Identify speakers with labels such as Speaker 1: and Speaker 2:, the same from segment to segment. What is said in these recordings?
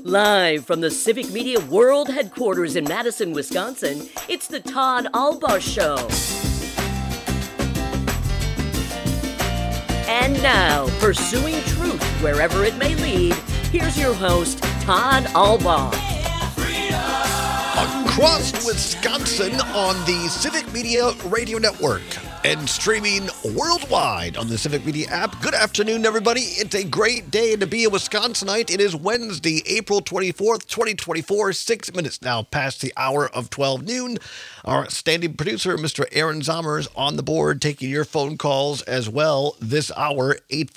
Speaker 1: Live from the Civic Media World Headquarters in Madison, Wisconsin, it's the Todd Albaugh Show. And now, pursuing truth wherever it may lead, here's your host, Todd Albaugh.
Speaker 2: Across Wisconsin on the Civic Media Radio Network and streaming worldwide on the Civic Media app. Good afternoon, everybody. It's a great day to be a Wisconsinite. It is Wednesday, April 24th, 2024, 6 minutes now past the hour of 12 noon. Our standing producer, Mr. Aaron Zommers, on the board, taking your phone calls as well this hour,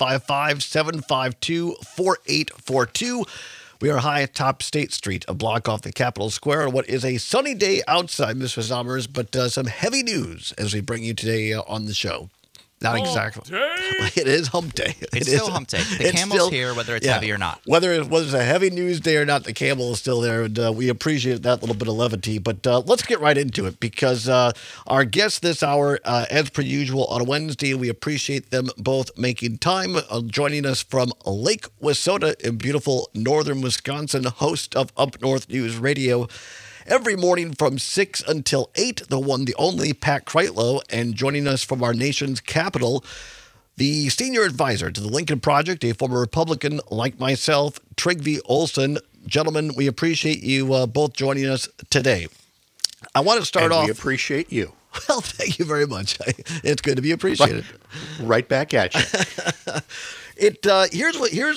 Speaker 2: 855-752-4842. We are high atop State Street, a block off the Capitol Square, on what is a sunny day outside, Mr. Zommers, but some heavy news as we bring you today on the show. Not exactly. It is hump day.
Speaker 3: It's still hump day. The camel's here, whether it's heavy or not.
Speaker 2: Whether it was a heavy news day or not, the camel is still there, and we appreciate that little bit of levity. But let's get right into it, because our guests this hour, as per usual, on a Wednesday, we appreciate them both making time, joining us from Lake Wissota in beautiful northern Wisconsin, host of Up North News Radio. Every morning from 6 until 8, the one, the only, Pat Kreitlow, and joining us from our nation's capital, the senior advisor to the Lincoln Project, a former Republican like myself, Trygve Olsen. Gentlemen, we appreciate you both joining us today. I want to start off.
Speaker 4: We appreciate you.
Speaker 2: Well, thank you very much. It's good to be appreciated.
Speaker 4: Right back at you.
Speaker 2: Here's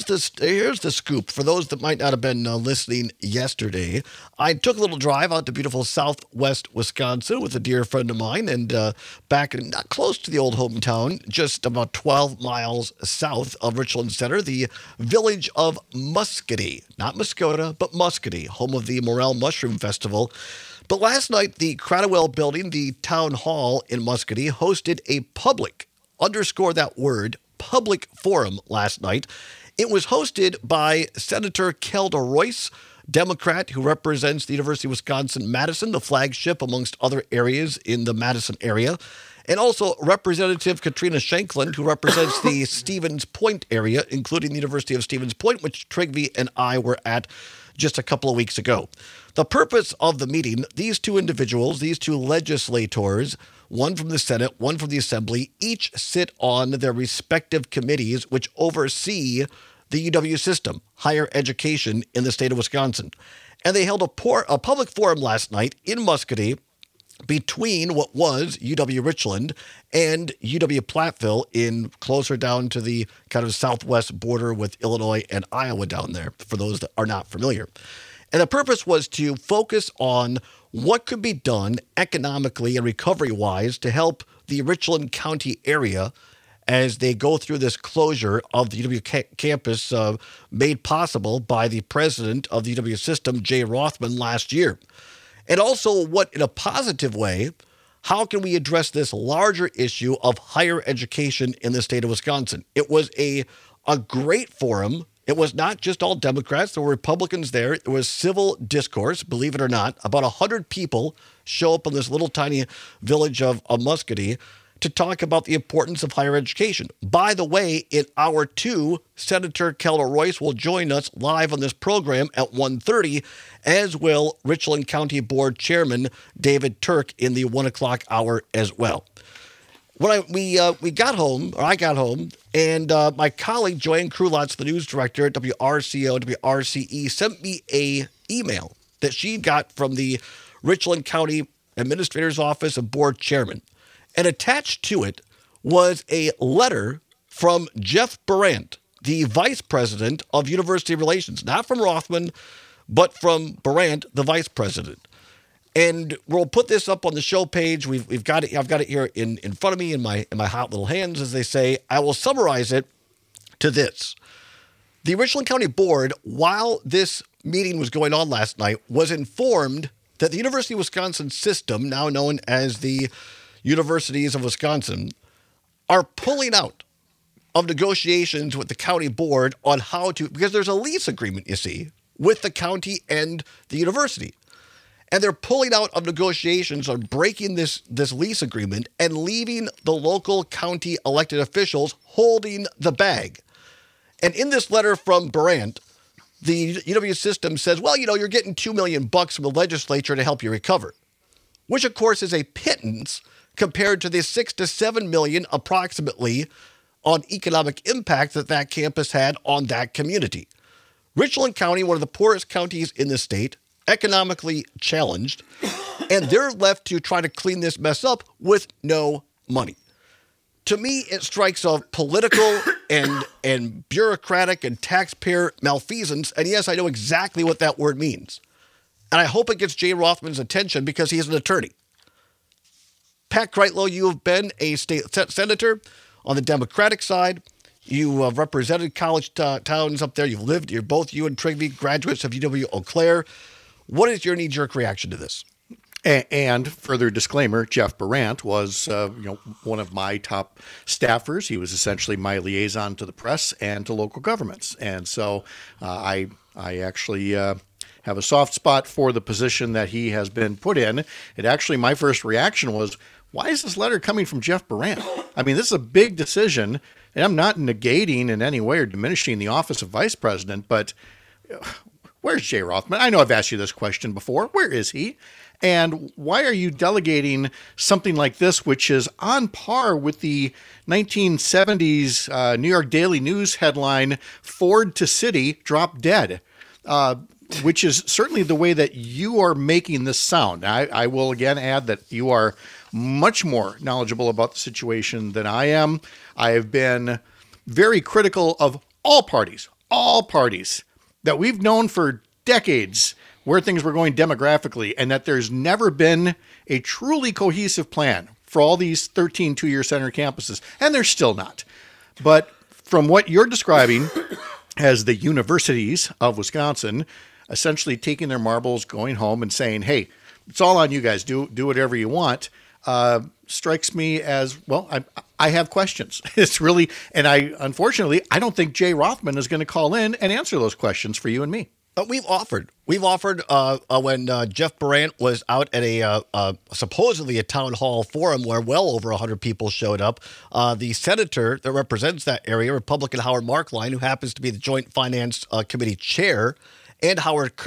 Speaker 2: the scoop for those that might not have been listening yesterday. I took a little drive out to beautiful southwest Wisconsin with a dear friend of mine, and back not close to the old hometown, just about 12 miles south of Richland Center, the village of Muscatee, not Muskota, but Muscatee, home of the Morel Mushroom Festival. But last night, the Cradwell Building, the town hall in Muscatee, hosted a public, underscore that word, public forum last night. It was hosted by Senator Kelda Royce, Democrat who represents the University of Wisconsin-Madison, the flagship amongst other areas in the Madison area, and also Representative Katrina Shanklin, who represents the Stevens Point area, including the University of Stevens Point, which Trygve and I were at just a couple of weeks ago. The purpose of the meeting, these two individuals, these two legislators, one from the Senate, one from the Assembly, each sit on their respective committees which oversee the UW system, higher education in the state of Wisconsin. And they held a public forum last night in Muscatee between what was UW-Richland and UW-Platteville, in closer down to the kind of southwest border with Illinois and Iowa down there, for those that are not familiar. And the purpose was to focus on what could be done economically and recovery-wise to help the Richland County area as they go through this closure of the UW campus made possible by the president of the UW system, Jay Rothman, last year. And also, what, in a positive way, how can we address this larger issue of higher education in the state of Wisconsin? It was a great forum. It was not just all Democrats. There were Republicans there. There was civil discourse, believe it or not. About 100 people show up in this little tiny village of Muscatee to talk about the importance of higher education. By the way, in hour 2, Senator Kelda Royce will join us live on this program at 1:30, as will Richland County Board Chairman David Turk in the 1 o'clock hour as well. When I got home, and my colleague Joanne Krulotz, the news director at WRCO, WRCE, sent me a email that she got from the Richland County Administrator's Office of Board Chairman. And attached to it was a letter from Jeff Brandt, the vice president of University Relations, not from Rothman, but from Brandt, the vice president. And we'll put this up on the show page. We've got it. I've got it here in front of me in my hot little hands, as they say. I will summarize it to this: the Richland County Board, while this meeting was going on last night, was informed that the University of Wisconsin system, now known as the Universities of Wisconsin, are pulling out of negotiations with the county board on how to, because there's a lease agreement, you see, with the county and the university. And they're pulling out of negotiations on breaking this lease agreement and leaving the local county elected officials holding the bag. And in this letter from Brandt, the UW system says, well, you're getting $2 million from the legislature to help you recover, which of course is a pittance compared to the $6 to $7 million approximately on economic impact that campus had on that community. Richland County, one of the poorest counties in the state, economically challenged, and they're left to try to clean this mess up with no money. To me, it strikes a political and bureaucratic and taxpayer malfeasance. And yes, I know exactly what that word means. And I hope it gets Jay Rothman's attention because he's an attorney. Pat Kreitlow, you have been a state senator on the Democratic side. You represented college towns up there. You're both you and Trigby graduates of UW-Eau Claire. What is your knee-jerk reaction to this?
Speaker 4: And further disclaimer, Jeff Barant was one of my top staffers. He was essentially my liaison to the press and to local governments. And so I actually have a soft spot for the position that he has been put in. My first reaction was, why is this letter coming from Jeff Barant? I mean, this is a big decision, and I'm not negating in any way or diminishing the office of vice president, but where's Jay Rothman? I know I've asked you this question before. Where is he? And why are you delegating something like this, which is on par with the 1970s New York Daily News headline, Ford to City, Drop Dead, which is certainly the way that you are making this sound. I will again add that you are much more knowledgeable about the situation than I am. I have been very critical of all parties that we've known for decades where things were going demographically, and that there's never been a truly cohesive plan for all these 13 two-year center campuses, and there's still not. But from what you're describing as the universities of Wisconsin essentially taking their marbles, going home and saying, hey, it's all on you guys, do whatever you want, strikes me as, well, I have questions. It's really, and unfortunately, I don't think Jay Rothman is going to call in and answer those questions for you and me.
Speaker 2: But we've offered when Jeff Barant was out at a supposedly a town hall forum where well over 100 people showed up. The senator that represents that area, Republican Howard Markline, who happens to be the Joint Finance Committee chair, and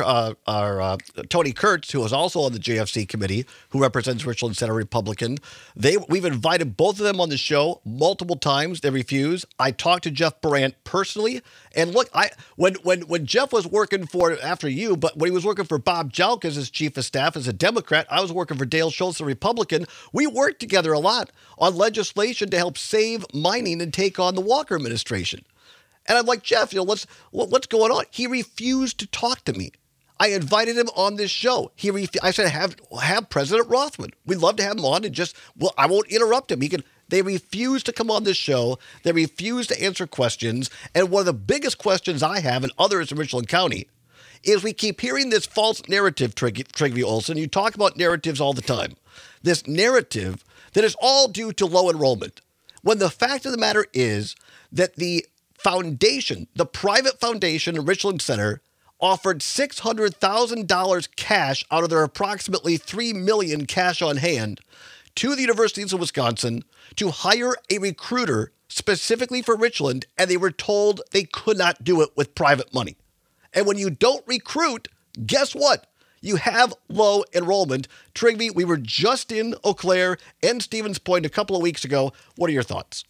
Speaker 2: Tony Kurtz, who is also on the JFC committee, who represents Richland Center Republican. We've invited both of them on the show multiple times. They refuse. I talked to Jeff Barant personally, and look, when Jeff was working after you, but when he was working for Bob Jalk as his chief of staff as a Democrat, I was working for Dale Schultz, a Republican. We worked together a lot on legislation to help save mining and take on the Walker administration. And I'm like, Jeff, what's going on? He refused to talk to me. I invited him on this show. I said, have President Rothman. We'd love to have him on and I won't interrupt him. They refuse to come on this show. They refuse to answer questions. And one of the biggest questions I have, and others in Richland County, is we keep hearing this false narrative, Trygve Olson. You talk about narratives all the time. This narrative that is all due to low enrollment. When the fact of the matter is that the foundation, the private foundation in Richland Center, offered $600,000 cash out of their approximately $3 million cash on hand to the universities of Wisconsin to hire a recruiter specifically for Richland, and they were told they could not do it with private money. And when you don't recruit, guess what? You have low enrollment. Trygve, we were just in Eau Claire and Stevens Point a couple of weeks ago. What are your thoughts?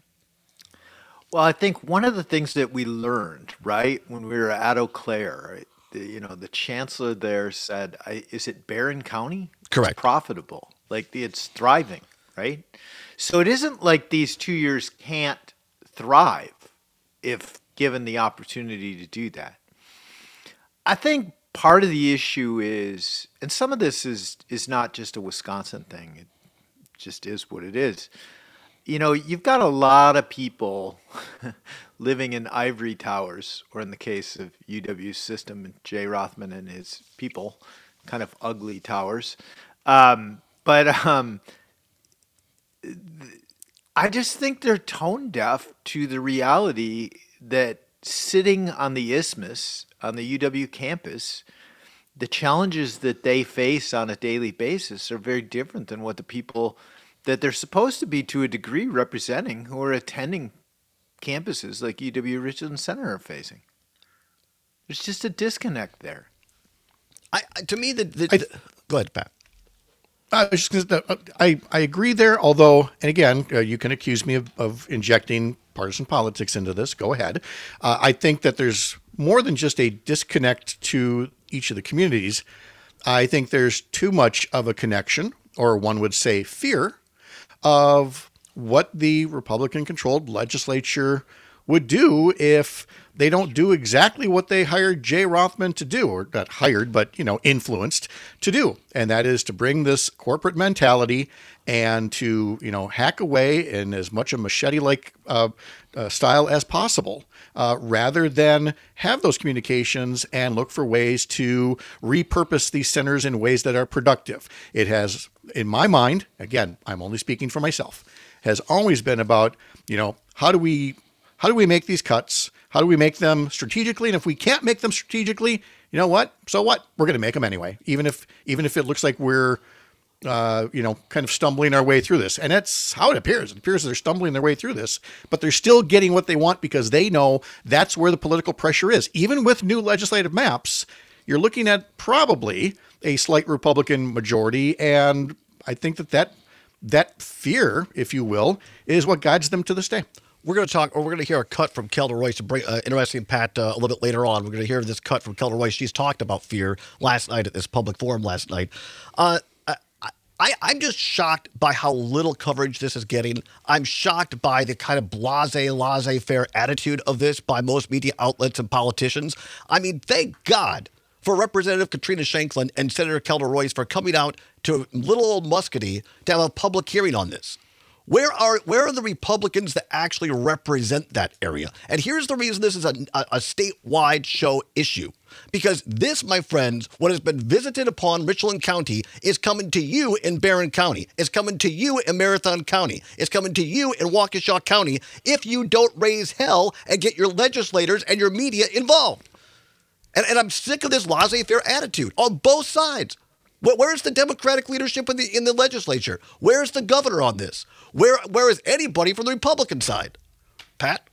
Speaker 5: Well, I think one of the things that we learned, right, when we were at Eau Claire, the chancellor there said, is it Barron County?
Speaker 2: Correct.
Speaker 5: It's profitable. It's thriving, right? So it isn't like these 2 years can't thrive if given the opportunity to do that. I think part of the issue is, and some of this is not just a Wisconsin thing, it just is what it is. You've got a lot of people living in ivory towers, or in the case of UW's system, and Jay Rothman and his people, kind of ugly towers. But I just think they're tone deaf to the reality that sitting on the isthmus, on the UW campus, the challenges that they face on a daily basis are very different than what the people that they're supposed to be, to a degree, representing, who are attending campuses like UW Richland Center are facing. There's just a disconnect there.
Speaker 2: To me, go ahead, Pat.
Speaker 4: I was just gonna, I agree there, although, and again, you can accuse me of injecting partisan politics into this. Go ahead. I think that there's more than just a disconnect to each of the communities. I think there's too much of a connection, or one would say fear, of what the Republican-controlled legislature would do if they don't do exactly what they hired Jay Rothman to do, or not hired, but, influenced to do. And that is to bring this corporate mentality and to, hack away in as much a machete-like style as possible, rather than have those communications and look for ways to repurpose these centers in ways that are productive. It has, in my mind, again, I'm only speaking for myself, has always been about, how do we make these cuts? How do we make them strategically? And if we can't make them strategically, you know what? So what? We're going to make them anyway, even if it looks like we're, kind of stumbling our way through this. And that's how it appears. It appears they're stumbling their way through this, but they're still getting what they want because they know that's where the political pressure is. Even with new legislative maps, you're looking at probably a slight Republican majority. And I think that fear, if you will, is what guides them to this day.
Speaker 2: We're going to hear a cut from Kelda Royce to bring interesting, Pat, a little bit later on. We're going to hear this cut from Kelda Royce. She's talked about fear last night at this public forum last night. I'm just shocked by how little coverage this is getting. I'm shocked by the kind of laissez-faire attitude of this by most media outlets and politicians. I mean, thank God for Representative Katrina Shanklin and Senator Kelda Royce for coming out to little old Muscatee to have a public hearing on this. Where are the Republicans that actually represent that area? And here's the reason this is a statewide show issue. Because this, my friends, what has been visited upon Richland County is coming to you in Barron County. It's coming to you in Marathon County. It's coming to you in Waukesha County if you don't raise hell and get your legislators and your media involved. And I'm sick of this laissez-faire attitude on both sides. Where's the Democratic leadership in the legislature? Where's the governor on this? Where is anybody from the Republican side? Pat?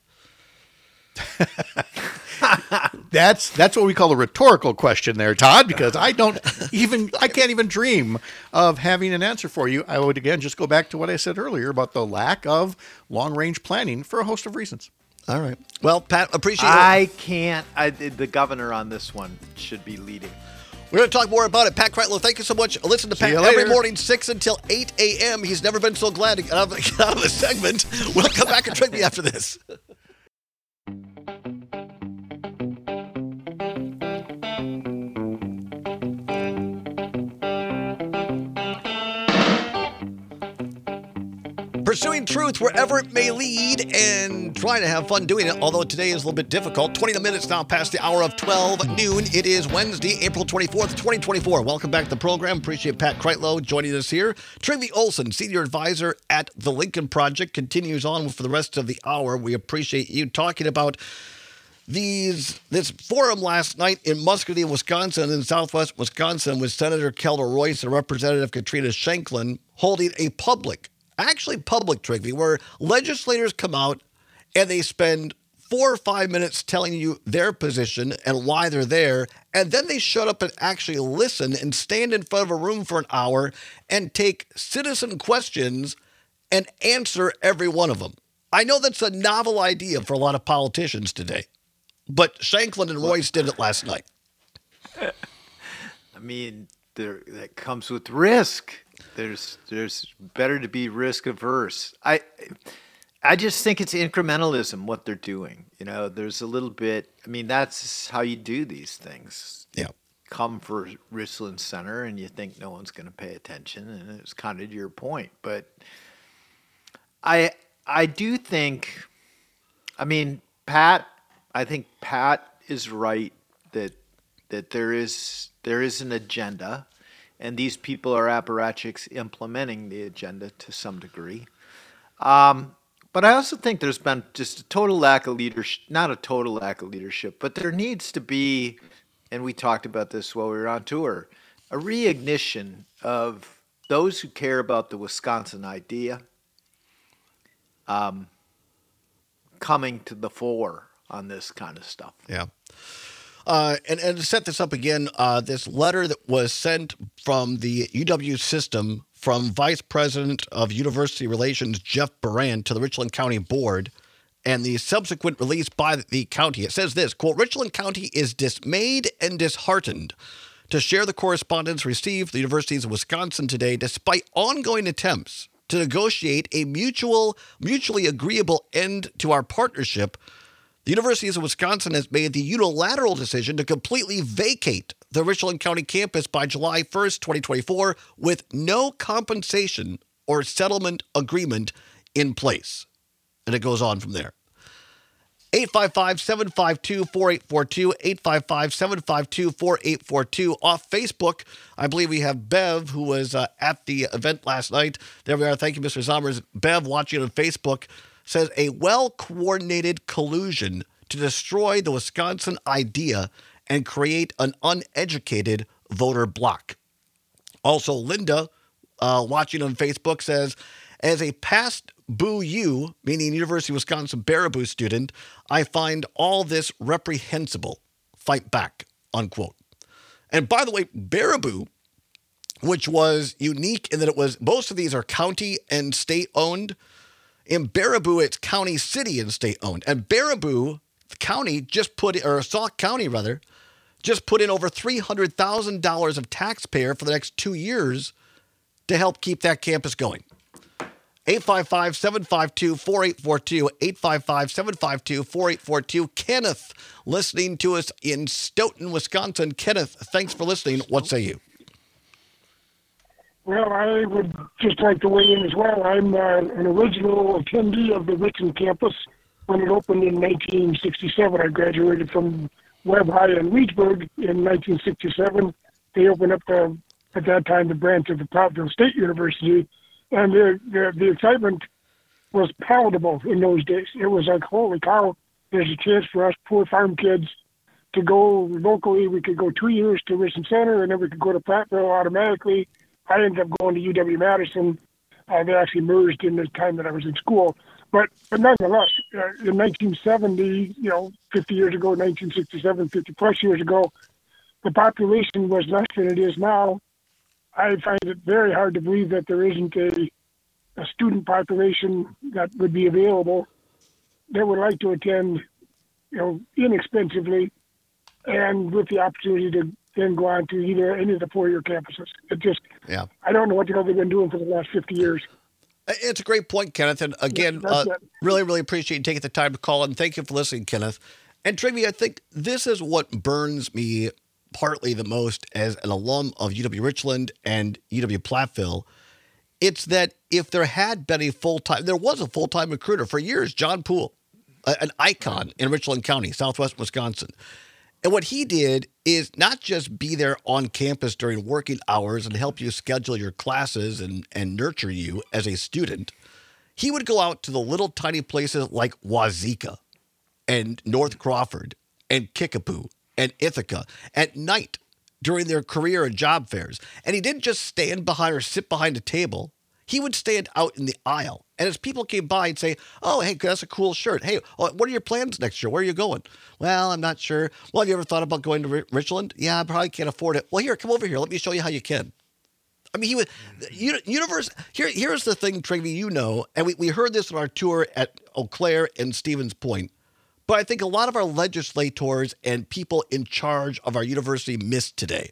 Speaker 4: That's what we call a rhetorical question there, Todd, because I can't even dream of having an answer for you. I would, again, just go back to what I said earlier about the lack of long-range planning for a host of reasons.
Speaker 2: All right. Well, Pat, appreciate it.
Speaker 5: The governor on this one should be leading.
Speaker 2: We're going to talk more about it. Pat Kreitlow, thank you so much. Listen to Pat every morning, 6 until 8 a.m. He's never been so glad to get out of the segment. We'll come back and trade me after this. Pursuing truth wherever it may lead and trying to have fun doing it, although today is a little bit difficult. 20 minutes now past the hour of 12 noon. It is Wednesday, April 24th, 2024. Welcome back to the program. Appreciate Pat Kreitlow joining us here. Trivy Olson, Senior Advisor at the Lincoln Project, continues on for the rest of the hour. We appreciate you talking about this forum last night in Muscatee, Wisconsin, in southwest Wisconsin, with Senator Kelda Royce and Representative Katrina Shanklin holding a public Trivy, where legislators come out and they spend 4 or 5 minutes telling you their position and why they're there, and then they shut up and actually listen and stand in front of a room for an hour and take citizen questions and answer every one of them. I know that's a novel idea for a lot of politicians today, but Shanklin and Royce did it last night.
Speaker 5: I mean, that comes with risk. There's better to be risk averse. I just think it's incrementalism what they're doing. There's a little bit. I mean, that's how you do these things.
Speaker 2: Yeah.
Speaker 5: Come for Richland Center, and you think no one's going to pay attention, and it's kind of your point. But I do think. I mean, Pat. I think Pat is right that there is an agenda. And these people are apparatchiks implementing the agenda to some degree. But I also think there's been just a total lack of leadership, not a total lack of leadership, but there needs to be, and we talked about this while we were on tour, a reignition of those who care about the Wisconsin idea coming to the fore on this kind of stuff.
Speaker 2: Yeah. And to set this up again, this letter that was sent from the UW system from Vice President of University Relations Jeff Baran to the Richland County Board and the subsequent release by the county. It says this, quote, Richland County is dismayed and disheartened to share the correspondence received from the universities of Wisconsin today despite ongoing attempts to negotiate a mutually agreeable end to our partnership. The Universities of Wisconsin has made the unilateral decision to completely vacate the Richland County campus by July 1st, 2024, with no compensation or settlement agreement in place. And it goes on from there. 855-752-4842, 855-752-4842. Off Facebook, I believe we have Bev, who was at the event last night. There we are. Thank you, Mr. Sommers. Bev, watching on Facebook, says a well-coordinated collusion to destroy the Wisconsin idea and create an uneducated voter bloc. Also, Linda, watching on Facebook, says, as a past Boo U, meaning University of Wisconsin Baraboo student, I find all this reprehensible. Fight back, unquote. And by the way, Baraboo, which was unique in that it was, most of these are county and state owned. In Baraboo, it's county, city, and state owned. And Baraboo County Sauk County, just put in over $300,000 of taxpayer for the next 2 years to help keep that campus going. 855-752-4842, 855-752-4842. Kenneth, listening to us in Stoughton, Wisconsin. Kenneth, thanks for listening. What say you?
Speaker 6: Well, I would just like to weigh in as well. I'm an original attendee of the Richland campus when it opened in 1967. I graduated from Webb High in Leesburg in 1967. They opened up, at that time, the branch of the Prattville State University. And the excitement was palatable in those days. It was like, holy cow, there's a chance for us poor farm kids to go locally. We could go 2 years to Richland Center, and then we could go to Prattville automatically. I ended up going to UW-Madison. They actually merged in the time that I was in school. But nonetheless, in 1970, 50 years ago, 1967, 50-plus years ago, the population was less than it is now. I find it very hard to believe that there isn't a student population that would be available that would like to attend, inexpensively and with the opportunity to then go on to either any of the four-year campuses. I don't know what they've been doing for the last 50 years.
Speaker 2: It's a great point, Kenneth. And again, really, really appreciate you taking the time to call. And thank you for listening, Kenneth. And Trigby, I think this is what burns me partly the most as an alum of UW Richland and UW Platteville. It's that if there had been there was a full-time recruiter for years, John Poole, an icon in Richland County, southwest Wisconsin. And what he did is not just be there on campus during working hours and help you schedule your classes and nurture you as a student. He would go out to the little tiny places like Wazeeka and North Crawford and Kickapoo and Ithaca at night during their career and job fairs. And he didn't just stand behind or sit behind a table. He would stand out in the aisle. And as people came by, he'd say, oh, hey, that's a cool shirt. Hey, what are your plans next year? Where are you going? Well, I'm not sure. Well, have you ever thought about going to Richland? Yeah, I probably can't afford it. Well, here, come over here. Let me show you how you can. I mean, he was Here's the thing, Trigby, and we heard this on our tour at Eau Claire and Stevens Point. But I think a lot of our legislators and people in charge of our university missed today.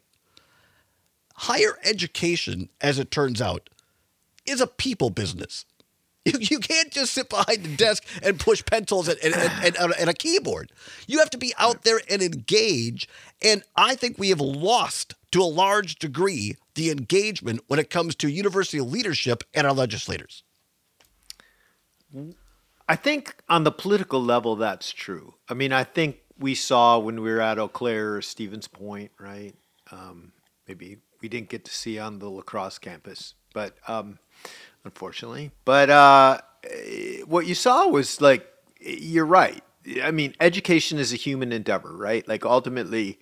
Speaker 2: Higher education, as it turns out, is a people business. You can't just sit behind the desk and push pencils and a keyboard. You have to be out there and engage. And I think we have lost, to a large degree, the engagement when it comes to university leadership and our legislators.
Speaker 5: I think on the political level, that's true. I mean, I think we saw when we were at Eau Claire or Stevens Point, right? Maybe we didn't get to see on the La Crosse campus, but unfortunately. But what you saw was like, you're right. I mean, education is a human endeavor, right? Like ultimately,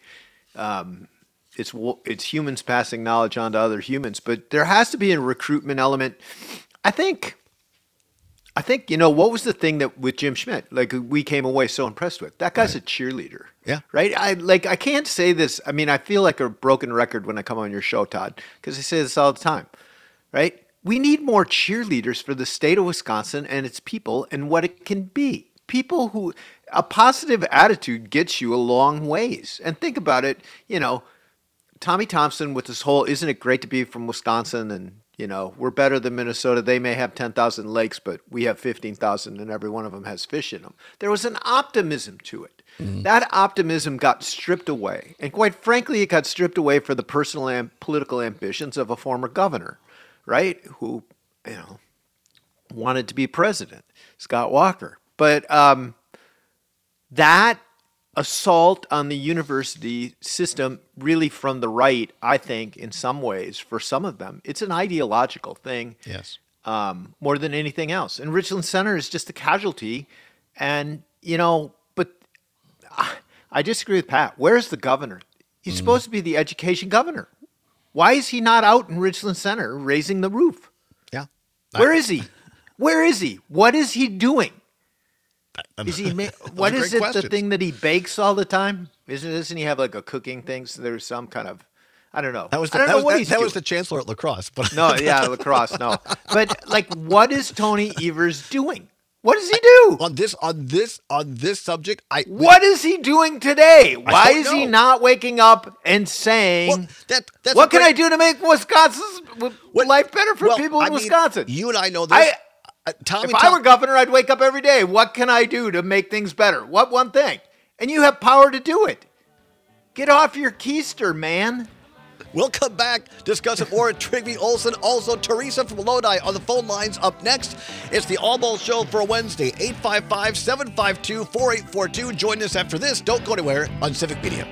Speaker 5: it's humans passing knowledge on to other humans, but there has to be a recruitment element. I think I think, what was the thing that with Jim Schmidt, like we came away so impressed with? That guy's a cheerleader.
Speaker 2: Yeah.
Speaker 5: Right? I can't say this. I mean, I feel like a broken record when I come on your show, Todd, because I say this all the time. Right? We need more cheerleaders for the state of Wisconsin and its people and what it can be. People who, a positive attitude gets you a long ways. And think about it, Tommy Thompson with this whole, isn't it great to be from Wisconsin, and we're better than Minnesota. They may have 10,000 lakes, but we have 15,000 and every one of them has fish in them. There was an optimism to it. Mm-hmm. That optimism got stripped away. And quite frankly, it got stripped away for the personal and political ambitions of a former governor, right? Who, wanted to be president, Scott Walker. But that assault on the university system, really from the right, I think, in some ways, for some of them, it's an ideological thing.
Speaker 2: Yes.
Speaker 5: More than anything else. And Richland Center is just a casualty. And, but I disagree with Pat. Where's the governor? He's supposed to be the education governor. Why is he not out in Richland Center raising the roof?
Speaker 2: Yeah.
Speaker 5: Where is he? Where is he? What is he doing? Is he? What is it? Question. The thing that he bakes all the time? Doesn't he have like a cooking thing? So there's some kind of, I don't know.
Speaker 2: That was the chancellor at lacrosse. But
Speaker 5: no, yeah, lacrosse. No, but like, what is Tony Evers doing? What does he do
Speaker 2: on this subject?
Speaker 5: What is he doing today? Why is he not waking up and saying, well, "What can I do to make Wisconsin's life better for people in Wisconsin?"
Speaker 2: You and I know this.
Speaker 5: If I were governor, I'd wake up every day. What can I do to make things better? What one thing? And you have power to do it. Get off your keister, man.
Speaker 2: We'll come back, discuss it more. Trygve Olsen, also Teresa from Lodi on the phone lines up next. It's the All Ball Show for a Wednesday, 855-752-4842. Join us after this. Don't go anywhere on Civic Media.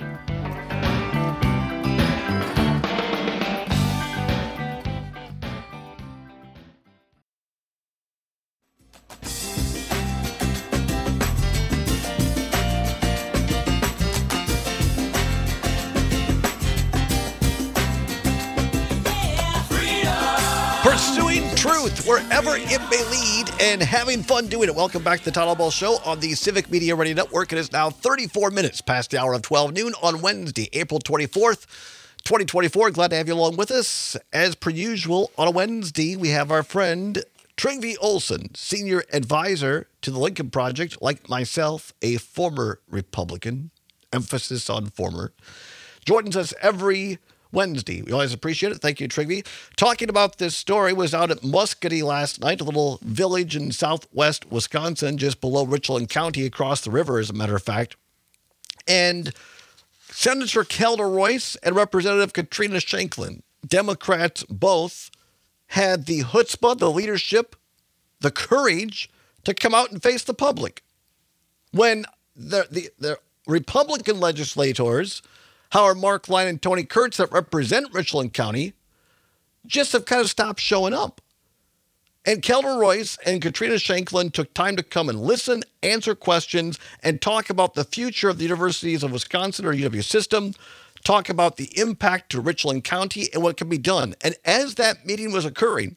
Speaker 2: Pursuing truth wherever it may lead and having fun doing it. Welcome back to the Todd Albaugh Show on the Civic Media Radio Network. It is now 34 minutes past the hour of 12 noon on Wednesday, April 24th, 2024. Glad to have you along with us. As per usual, on a Wednesday, we have our friend Trygve Olsen, senior advisor to the Lincoln Project, like myself, a former Republican, emphasis on former, joins us every Wednesday. We always appreciate it. Thank you, Trygve. Talking about this story, was out at Muscatee last night, a little village in southwest Wisconsin, just below Richland County, across the river, as a matter of fact. And Senator Kelda Royce and Representative Katrina Shanklin, Democrats both, had the chutzpah, the leadership, the courage to come out and face the public. When the Republican legislators, Howard Markline and Tony Kurtz, that represent Richland County, just have kind of stopped showing up. And Kelda Royce and Katrina Shanklin took time to come and listen, answer questions, and talk about the future of the universities of Wisconsin or UW system, talk about the impact to Richland County and what can be done. And as that meeting was occurring,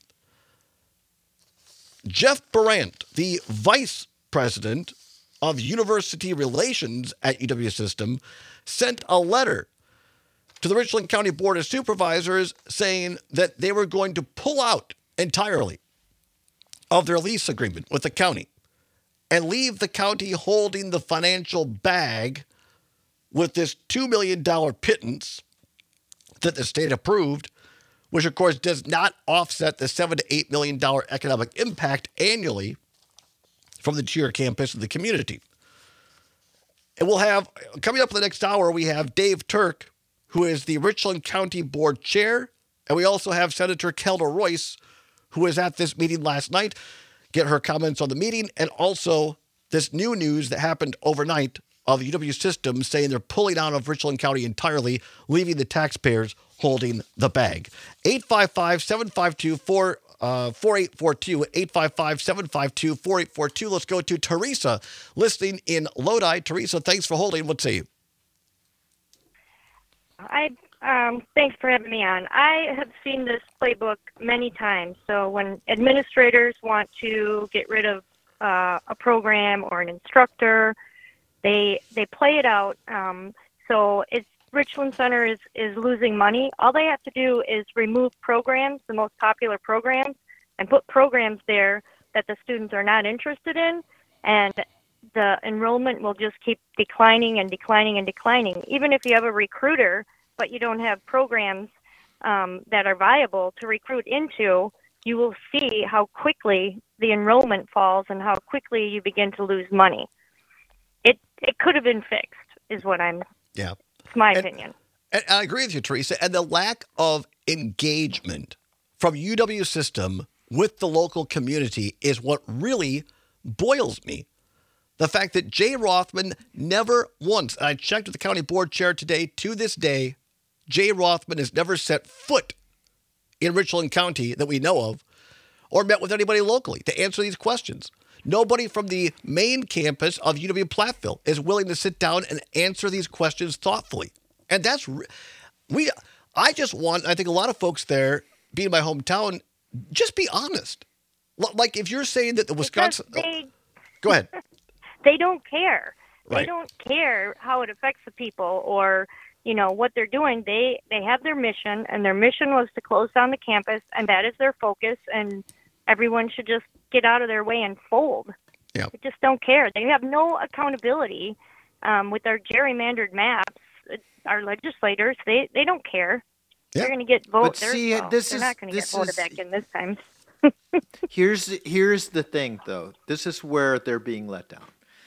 Speaker 2: Jeff Brandt, the vice president of university relations at UW system, sent a letter to the Richland County Board of Supervisors saying that they were going to pull out entirely of their lease agreement with the county and leave the county holding the financial bag with this $2 million pittance that the state approved, which of course does not offset the $7 to $8 million economic impact annually from the Cheer campus and the community. And we'll have, coming up in the next hour, we have Dave Turk, who is the Richland County Board Chair, and we also have Senator Kelda Royce, who was at this meeting last night, get her comments on the meeting, and also this new news that happened overnight of the UW system saying they're pulling out of Richland County entirely, leaving the taxpayers holding the bag. 855-752-4842, 855-752-4842. Let's go to Teresa, listening in Lodi. Teresa, thanks for holding. Let's see.
Speaker 7: I Thanks for having me on. I have seen this playbook many times. So when administrators want to get rid of a program or an instructor, they play it out. So it's Richland Center is losing money. All they have to do is remove programs, the most popular programs, and put programs there that the students are not interested in, and the enrollment will just keep declining and declining and declining. Even if you have a recruiter, but you don't have programs that are viable to recruit into, you will see how quickly the enrollment falls and how quickly you begin to lose money. It could have been fixed, is what I'm.
Speaker 2: Yeah.
Speaker 7: It's my opinion.
Speaker 2: And I agree with you, Teresa. And the lack of engagement from UW system with the local community is what really boils me. The fact that Jay Rothman never once, and I checked with the county board chair today, to this day, Jay Rothman has never set foot in Richland County that we know of, or met with anybody locally to answer these questions. Nobody from the main campus of UW Platteville is willing to sit down and answer these questions thoughtfully. And that's, I just want, I think a lot of folks there, being my hometown, just be honest. Like if you're saying that the Wisconsin, go ahead.
Speaker 7: They don't care.
Speaker 2: Right.
Speaker 7: They don't care how it affects the people or, you know, what they're doing. They have their mission, and their mission was to close down the campus, and that is their focus, and everyone should just get out of their way and fold.
Speaker 2: Yeah.
Speaker 7: They just don't care. They have no accountability with our gerrymandered maps. Our legislators, they don't care.
Speaker 2: Yeah.
Speaker 7: They're going to get voted.
Speaker 5: See,
Speaker 7: They're not going to get voted back in this time.
Speaker 5: Here's the thing, though. This is where they're being let down.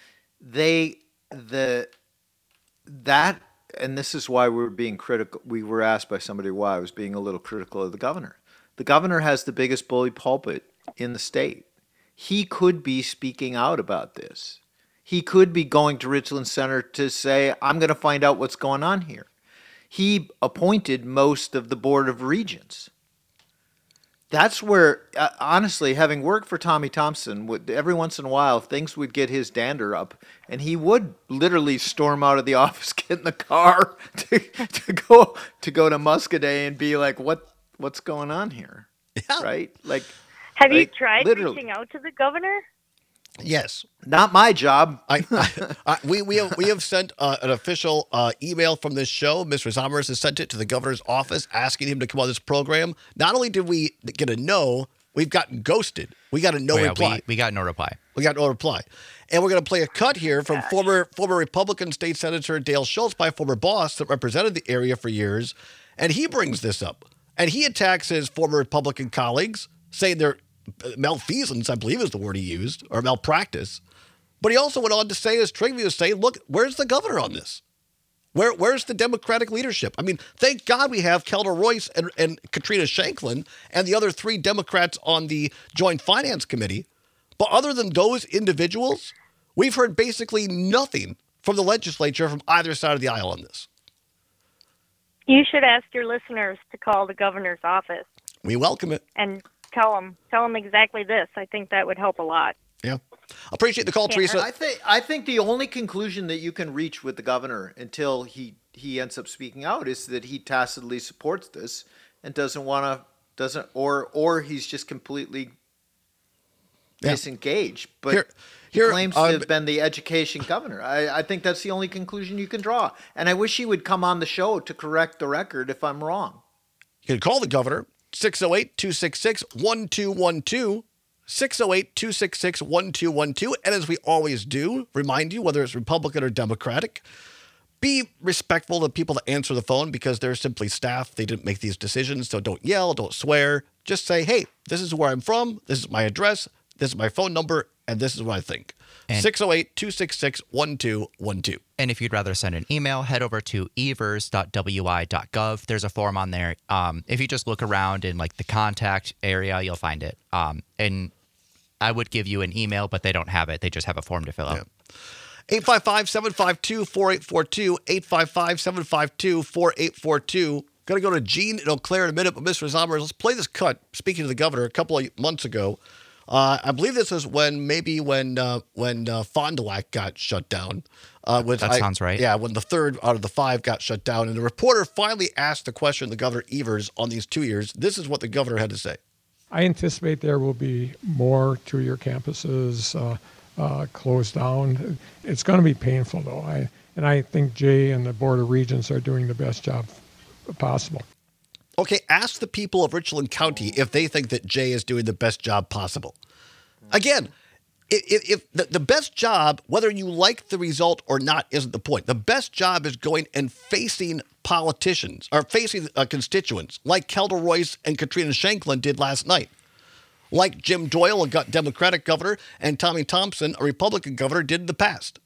Speaker 5: And this is why we're being critical. We were asked by somebody why I was being a little critical of the governor. The governor has the biggest bully pulpit in the state. He could be speaking out about this. He could be going to Richland Center to say, I'm going to find out what's going on here. He appointed most of the Board of Regents. That's where, honestly, having worked for Tommy Thompson, every once in a while, things would get his dander up, and he would literally storm out of the office, get in the car to go to Muscadet and be like, what's going on here?
Speaker 2: Yeah.
Speaker 5: Right? Like,
Speaker 7: Have you tried reaching out to the governor?
Speaker 2: Yes.
Speaker 5: Not my job.
Speaker 2: We have sent an official email from this show. Mr. Zommers has sent it to the governor's office asking him to come on this program. Not only did we get a no, we've gotten ghosted. We got a no reply.
Speaker 3: We got no reply.
Speaker 2: We got no reply. And we're going to play a cut here from former Republican State Senator Dale Schultz, my former boss that represented the area for years. And he brings this up. And he attacks his former Republican colleagues, saying they're malfeasance, I believe is the word he used, or malpractice. But he also went on to say, as Trigby was saying, look, where's the governor on this? Where's the Democratic leadership? I mean, thank God we have Kelda Royce and Katrina Shanklin and the other three Democrats on the Joint Finance Committee. But other than those individuals, we've heard basically nothing from the legislature from either side of the aisle on this.
Speaker 7: You should ask your listeners to call the governor's office.
Speaker 2: We welcome it.
Speaker 7: And tell them exactly this. I think that would help a lot.
Speaker 2: Yeah. Appreciate the call, Teresa.
Speaker 5: I think the only conclusion that you can reach with the governor until he ends up speaking out is that he tacitly supports this and or he's just completely disengaged. But he claims to have been the education governor. I think that's the only conclusion you can draw. And I wish he would come on the show to correct the record if I'm wrong.
Speaker 2: You can call the governor. 608-266-1212, 608-266-1212. And as we always do, remind you, whether it's Republican or Democratic, be respectful to people that answer the phone because they're simply staff. They didn't make these decisions, so don't yell, don't swear. Just say, hey, this is where I'm from, this is my address, this is my phone number, and this is what I think. 608-266-1212.
Speaker 3: And if you'd rather send an email, head over to evers.wi.gov. There's a form on there. If you just look around in like the contact area, you'll find it. And I would give you an email, but they don't have it. They just have a form to fill out.
Speaker 2: 855-752-4842, 855-752-4842. Going to go to Gene in Eau Claire in a minute, but Mr. Zommers, let's play this cut. Speaking to the governor a couple of months ago I believe this is when Fond du Lac got shut down.
Speaker 3: Sounds right.
Speaker 2: Yeah, when the third out of the 5 got shut down. And the reporter finally asked the question to Governor Evers on these 2 years. This is what the governor had to say.
Speaker 8: I anticipate there will be more 2-year campuses closed down. It's going to be painful, though. I think Jay and the Board of Regents are doing the best job possible.
Speaker 2: Okay, ask the people of Richland County if they think that Jay is doing the best job possible. Again, if the best job, whether you like the result or not, isn't the point. The best job is going and facing politicians or facing constituents like Kelda Royce and Katrina Shanklin did last night. Like Jim Doyle, a Democratic governor, and Tommy Thompson, a Republican governor, did in the past.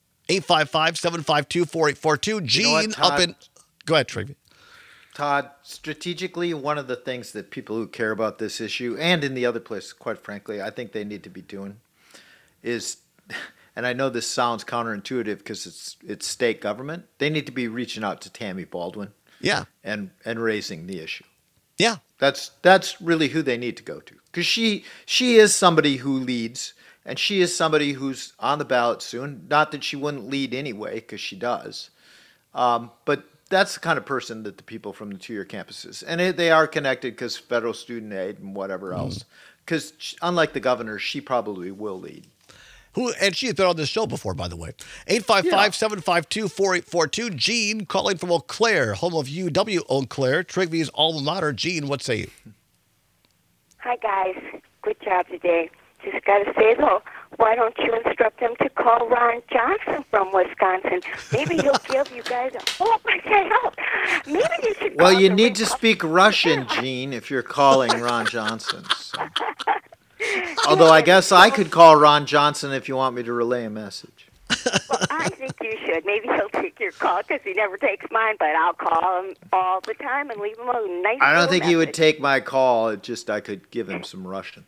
Speaker 2: 855-752-4842. Gene up in... Go ahead, Trivia.
Speaker 5: Todd, strategically, one of the things that people who care about this issue and in the other place, quite frankly, I think they need to be doing is, and I know this sounds counterintuitive because it's state government, they need to be reaching out to Tammy Baldwin.
Speaker 2: Yeah.
Speaker 5: And raising the issue.
Speaker 2: Yeah.
Speaker 5: That's really who they need to go to. Because she is somebody who leads, and she is somebody who's on the ballot soon. Not that she wouldn't lead anyway, because she does. But that's the kind of person that the people from the 2-year campuses, and they are connected because federal student aid and whatever else. Because unlike the governor, she probably will lead.
Speaker 2: And she has been on this show before, by the way. 855-752-4842. Gene calling from Eau Claire, home of UW Eau Claire, Trigby's alma mater. Gene, what say you?
Speaker 9: Hi, guys. Good job today. Just got to say, though, why don't you instruct them to call Ron Johnson from Wisconsin? Maybe he'll give you guys a whole bunch of help. Maybe you should call
Speaker 5: you need to speak Russian, Gene, if you're calling Ron Johnson. So. Although I guess I could call Ron Johnson if you want me to relay a message.
Speaker 9: Well, I think you should. Maybe he'll take your call because he never takes mine, but I'll call him all the time and leave him a nice
Speaker 5: I don't think
Speaker 9: message.
Speaker 5: he would take my call. It just I could give him some Russian.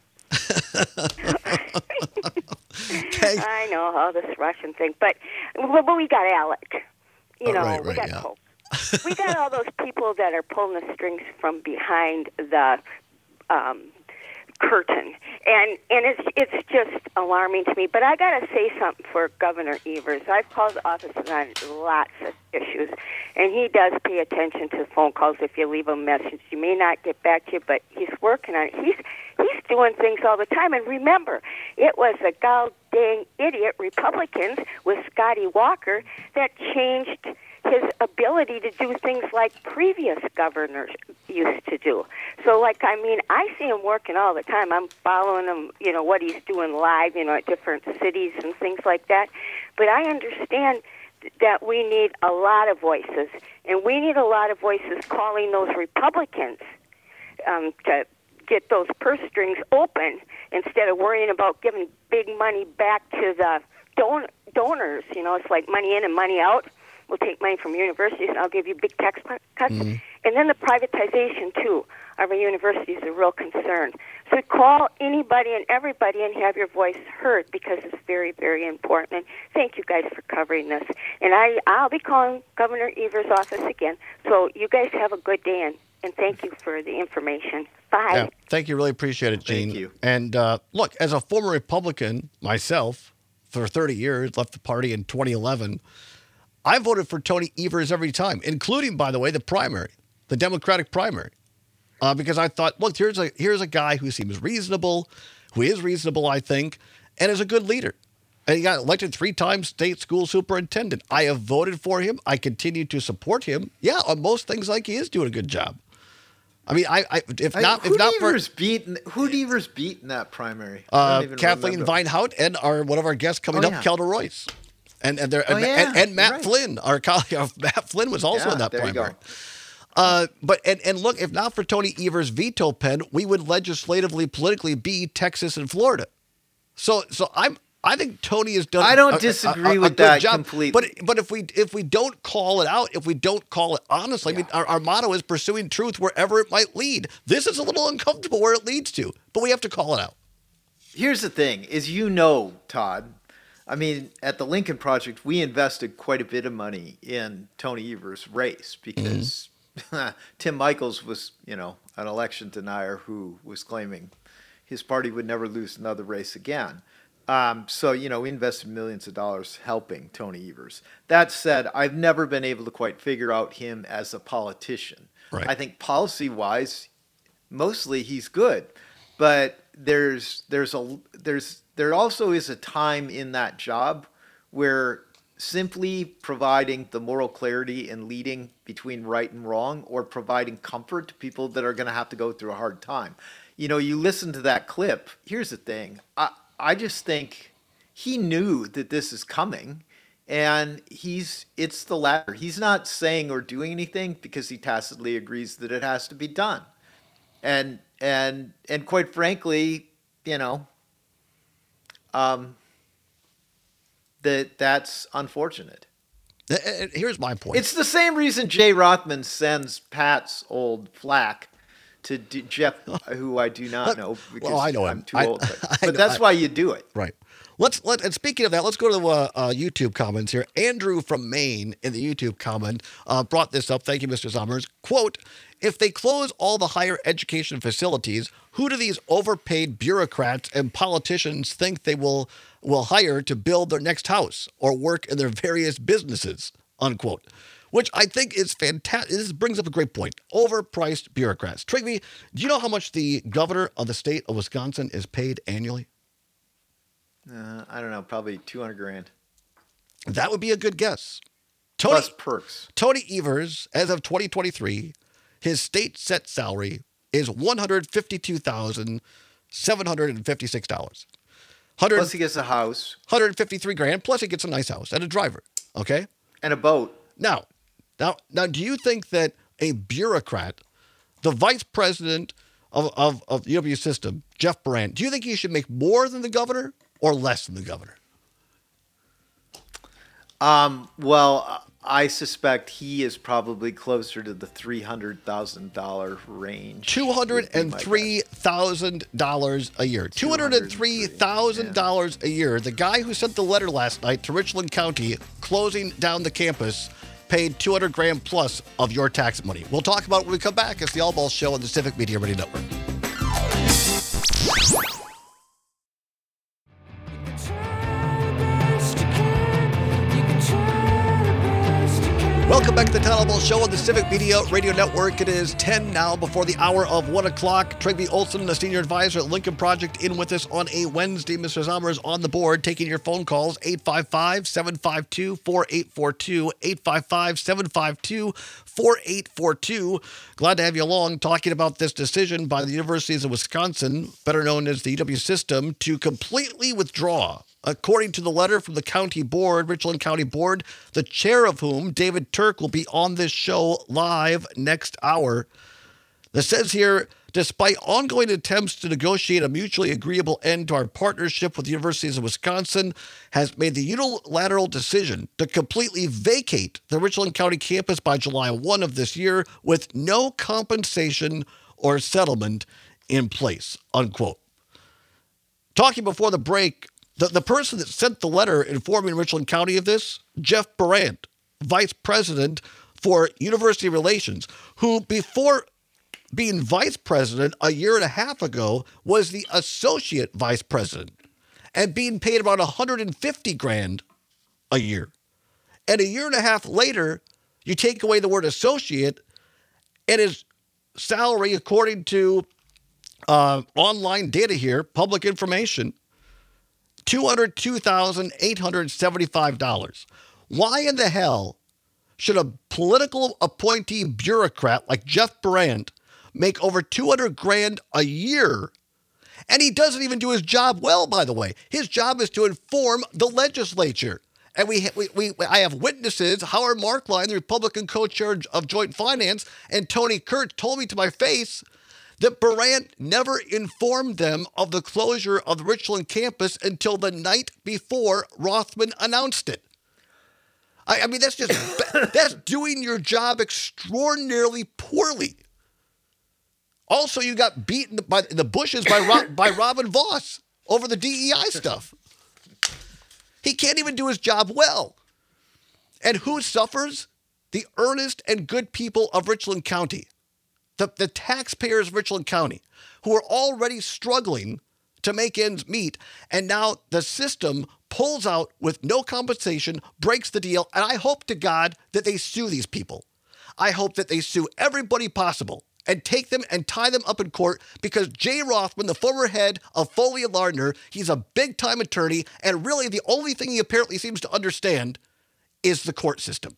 Speaker 9: I know all this Russian thing, but we got Alec. We got Pope. We got all those people that are pulling the strings from behind the curtain, and it's just alarming to me. But I got to say something for Governor Evers. I've called the office on lots of issues, and he does pay attention to phone calls. If you leave a message, he may not get back to you, but he's working on it. He's doing things all the time. And remember, it was the god dang idiot Republicans with Scotty Walker that changed his ability to do things like previous governors used to do. So, I see him working all the time. I'm following him, what he's doing live, at different cities and things like that. But I understand that we need a lot of voices, and we need a lot of voices calling those Republicans to get those purse strings open instead of worrying about giving big money back to the donors. It's like money in and money out. We'll take money from universities, and I'll give you big tax cuts. And then the privatization, too, of our universities is a real concern. So call anybody and everybody and have your voice heard because it's very, very important. And thank you guys for covering this. And I'll be calling Governor Evers' office again. So you guys have a good day, and thank you for the information. Bye.
Speaker 2: Yeah, thank you. Really appreciate it, Gene.
Speaker 5: Thank you.
Speaker 2: And look, as a former Republican myself for 30 years, left the party in 2011, I voted for Tony Evers every time, including, by the way, the primary, the Democratic primary, because I thought, look, here's a guy who seems reasonable, who is reasonable, I think, and is a good leader. And he got elected 3 times state school superintendent. I have voted for him. I continue to support him. Yeah, on most things, he is doing a good job. I mean,
Speaker 5: who'd Evers beat in that primary?
Speaker 2: Kathleen Weinhaut and one of our guests coming up, Kelda Royce. And Matt Flynn, our colleague Matt Flynn was also in that primary. But look, if not for Tony Evers' veto pen, we would legislatively, politically be Texas and Florida. So I think Tony has done.
Speaker 5: I don't disagree with that completely.
Speaker 2: But if we don't call it out, if we don't call it honestly, I mean, our motto is pursuing truth wherever it might lead. This is a little uncomfortable where it leads to, but we have to call it out.
Speaker 5: Here's the thing: Todd. I mean, at the Lincoln Project, we invested quite a bit of money in Tony Evers' race because Tim Michels was, an election denier who was claiming his party would never lose another race again. So, we invested millions of dollars helping Tony Evers. That said, I've never been able to quite figure out him as a politician.
Speaker 2: Right.
Speaker 5: I think policy-wise, mostly he's good, but there also is a time in that job where simply providing the moral clarity and leading between right and wrong, or providing comfort to people that are going to have to go through a hard time. You listen to that clip. Here's the thing. I just think he knew that this is coming, and it's the latter. He's not saying or doing anything because he tacitly agrees that it has to be done. And quite frankly, that's unfortunate.
Speaker 2: Here's my point.
Speaker 5: It's the same reason Jay Rothman sends Pat's old flack to Jeff, who I do not know because
Speaker 2: I know
Speaker 5: I'm
Speaker 2: him.
Speaker 5: too old. But that's why you do it.
Speaker 2: Right. And speaking of that, let's go to the YouTube comments here. Andrew from Maine in the YouTube comment brought this up. Thank you, Mr. Summers. Quote, if they close all the higher education facilities, who do these overpaid bureaucrats and politicians think they will hire to build their next house or work in their various businesses? Unquote. Which I think is fantastic. This brings up a great point. Overpriced bureaucrats. Trigby, do you know how much the governor of the state of Wisconsin is paid annually?
Speaker 5: I don't know, probably $200,000.
Speaker 2: That would be a good guess.
Speaker 5: Plus perks.
Speaker 2: Tony Evers, as of 2023, his state set salary is $152,756.
Speaker 5: Plus he gets a house.
Speaker 2: $153,000. Plus he gets a nice house and a driver. Okay.
Speaker 5: And a boat.
Speaker 2: Now, do you think that a bureaucrat, the vice president of UW System, Jeff Brandt, do you think he should make more than the governor or less than the governor?
Speaker 5: Well, I suspect he is probably closer to the $300,000 range.
Speaker 2: $203,000 a year. $203,000 a year. The guy who sent the letter last night to Richland County closing down the campus paid $200,000 plus of your tax money. We'll talk about it when we come back. It's the All Balls Show on the Civic Media Radio Network. Welcome back to the Town Hall Ball Show on the Civic Media Radio Network. It is 10 now before the hour of 1 o'clock. Trigby Olson, the senior advisor at Lincoln Project, in with us on a Wednesday. Mr. Zommers on the board, taking your phone calls, 855-752-4842, 855-752-4842. Glad to have you along talking about this decision by the Universities of Wisconsin, better known as the UW System, to completely withdraw. According to the letter from the county board, Richland County Board, the chair of whom, David Turk, will be on this show live next hour. It says here, despite ongoing attempts to negotiate a mutually agreeable end to our partnership with the Universities of Wisconsin, has made the unilateral decision to completely vacate the Richland County campus by July 1 of this year with no compensation or settlement in place, unquote. Talking before the break, the person that sent the letter informing Richland County of this, Jeff Brandt, vice president for university relations, who before being vice president a year and a half ago was the associate vice president and being paid about $150,000 a year. And a year and a half later, you take away the word associate, and his salary, according to online data here, public information, $202,875. Why in the hell should a political appointee bureaucrat like Jeff Brandt make over $200,000 a year? And he doesn't even do his job well, by the way. His job is to inform the legislature. And I have witnesses. Howard Markline, the Republican co-chair of Joint Finance, and Tony Kurtz told me to my face that Brandt never informed them of the closure of the Richland campus until the night before Rothman announced it. I mean, that's that's doing your job extraordinarily poorly. Also, you got beaten in the bushes by Robin Voss over the DEI stuff. He can't even do his job well. And who suffers? The earnest and good people of Richland County. the taxpayers of Richland County, who are already struggling to make ends meet, and now the system pulls out with no compensation, breaks the deal, and I hope to God that they sue these people. I hope that they sue everybody possible and take them and tie them up in court, because Jay Rothman, the former head of Foley and Lardner, he's a big-time attorney, and really the only thing he apparently seems to understand is the court system.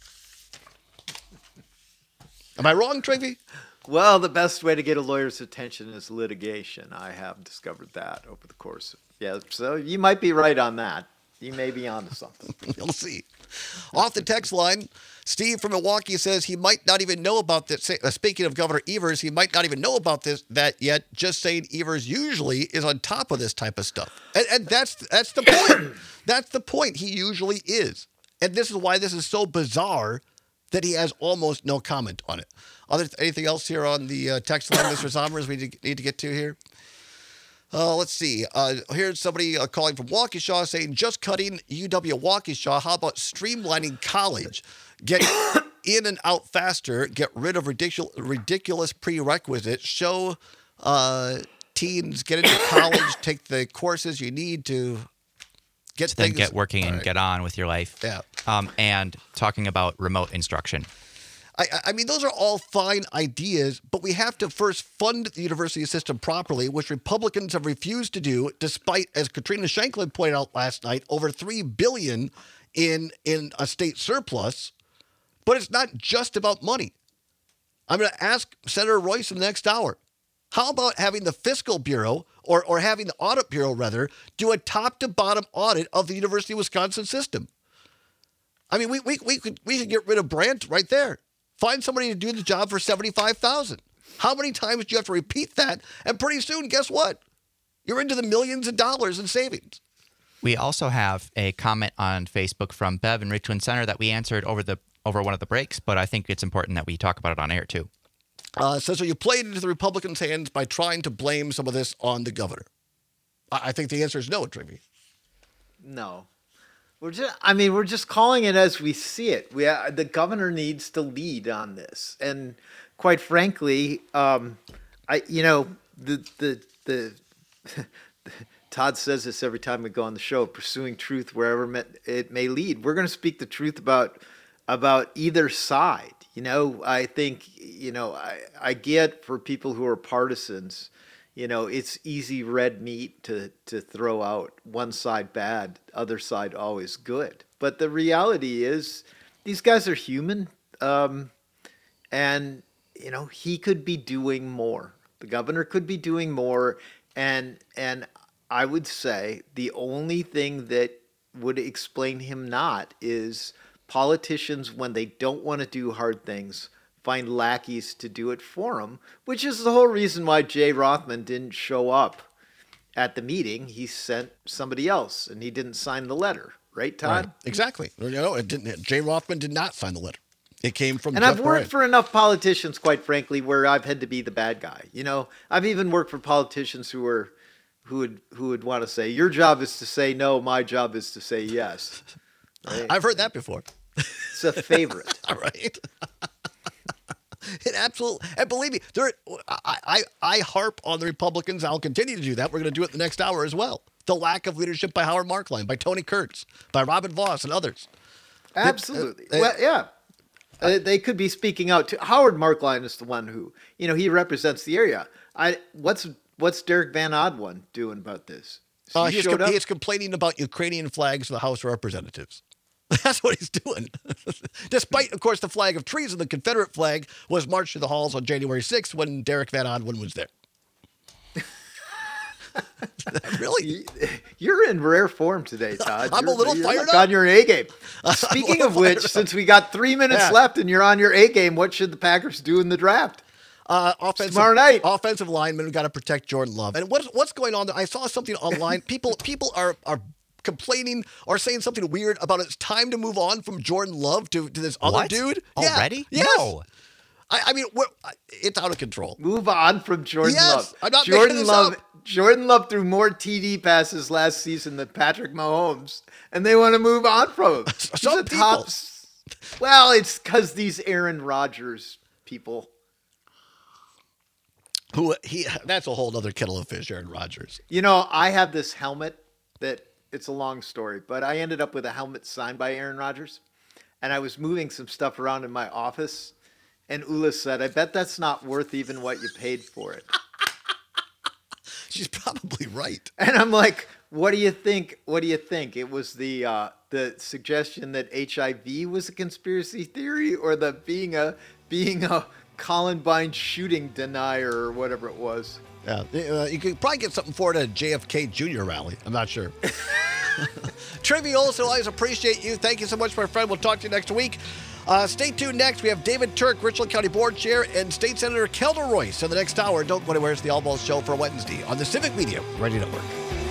Speaker 2: Am I wrong, Trigby?
Speaker 5: Well, the best way to get a lawyer's attention is litigation. I have discovered that over the course of, so you might be right on that. You may be onto something.
Speaker 2: We'll see. Off the text line, Steve from Milwaukee says he might not even know about this. Speaking of Governor Evers, he might not even know about that yet, just saying Evers usually is on top of this type of stuff. And that's the point. That's the point. He usually is. And this is why this is so bizarre that he has almost no comment on it. Anything else here on the text line, Mr. Sommers, we need to get to here? Let's see. Here's somebody calling from Waukesha saying, just cutting UW Waukesha. How about streamlining college? Get in and out faster. Get rid of ridiculous prerequisites. Show teens get into college, take the courses you need to get things.
Speaker 3: Then get working and get on with your life.
Speaker 2: Yeah.
Speaker 3: And talking about remote instruction.
Speaker 2: I mean, those are all fine ideas, but we have to first fund the university system properly, which Republicans have refused to do, despite, as Katrina Shanklin pointed out last night, over $3 billion in a state surplus. But it's not just about money. I'm going to ask Senator Royce in the next hour, how about having the Fiscal Bureau, or having the Audit Bureau, rather, do a top-to-bottom audit of the University of Wisconsin system? I mean, we could get rid of Brandt right there. Find somebody to do the job for $75,000. How many times do you have to repeat that? And pretty soon, guess what? You're into the millions of dollars in savings.
Speaker 3: We also have a comment on Facebook from Bev in Richland Center that we answered over one of the breaks, but I think it's important that we talk about it on air too.
Speaker 2: So you played into the Republicans' hands by trying to blame some of this on the governor. I think the answer is no, Trivy.
Speaker 5: No. We're just calling it as we see it. The governor needs to lead on this, and quite frankly, Todd says this every time we go on the show: pursuing truth wherever it may lead. We're going to speak the truth about either side. I think I get, for people who are partisans, it's easy red meat to throw out. One side bad, other side always good. But the reality is, these guys are human, and he could be doing more. The governor could be doing more, and I would say the only thing that would explain him not is politicians, when they don't want to do hard things, find lackeys to do it for them, which is the whole reason why Jay Rothman didn't show up at the meeting. He sent somebody else, and he didn't sign the letter. Right, Todd?
Speaker 2: Right. Exactly. It didn't. Jay Rothman did not sign the letter. It came from
Speaker 5: And
Speaker 2: Jeff
Speaker 5: I've worked
Speaker 2: Bryant.
Speaker 5: for enough politicians, quite frankly, where I've had to be the bad guy. I've even worked for politicians who would want to say, your job is to say no, my job is to say yes. Right?
Speaker 2: I've heard that before.
Speaker 5: It's a favorite.
Speaker 2: All right. It absolutely, and believe me, I harp on the Republicans. I'll continue to do that. We're going to do it the next hour as well. The lack of leadership by Howard Markline, by Tony Kurtz, by Robin Voss, and others.
Speaker 5: Absolutely. They could be speaking out. Howard Markline is the one who, he represents the area. What's Derek Van Oddone doing about this?
Speaker 2: He is complaining about Ukrainian flags for the House of Representatives. That's what he's doing. Despite, of course, the flag of treason, the Confederate flag was marched through the halls on January 6th when Derek Van Oddone was there. Really?
Speaker 5: You're in rare form today, Todd.
Speaker 2: I'm a little fired up.
Speaker 5: On your A game. Speaking of which, since we got 3 minutes left and you're on your A game, what should the Packers do in the draft? Tomorrow night.
Speaker 2: Offensive linemen, we got to protect Jordan Love. And what's going on there? I saw something online. People are complaining or saying something weird about it's time to move on from Jordan Love to this other dude.
Speaker 3: Already?
Speaker 2: Yeah. Yes.
Speaker 3: No.
Speaker 2: I mean, it's out of control.
Speaker 5: Move on from Jordan Love.
Speaker 2: I'm not making this up.
Speaker 5: Jordan Love threw more TD passes last season than Patrick Mahomes, and they want to move on from him.
Speaker 2: Some people.
Speaker 5: Well, it's because these Aaron Rodgers people.
Speaker 2: That's a whole other kettle of fish, Aaron Rodgers.
Speaker 5: You know, I have this helmet that it's a long story, but I ended up with a helmet signed by Aaron Rodgers. And I was moving some stuff around in my office. And Ula said, I bet that's not worth even what you paid for it.
Speaker 2: She's probably right.
Speaker 5: And I'm like, what do you think? What do you think? It was the suggestion that HIV was a conspiracy theory, or the being a Columbine shooting denier, or whatever it was.
Speaker 2: Yeah, you could probably get something for it at a JFK Jr. rally. I'm not sure. Trivial, so always appreciate you. Thank you so much, my friend. We'll talk to you next week. Stay tuned next. We have David Turk, Richland County Board Chair, and State Senator Kelder Royce in the next hour. Don't go anywhere. It's the All Balls Show for Wednesday on the Civic Media Radio Network.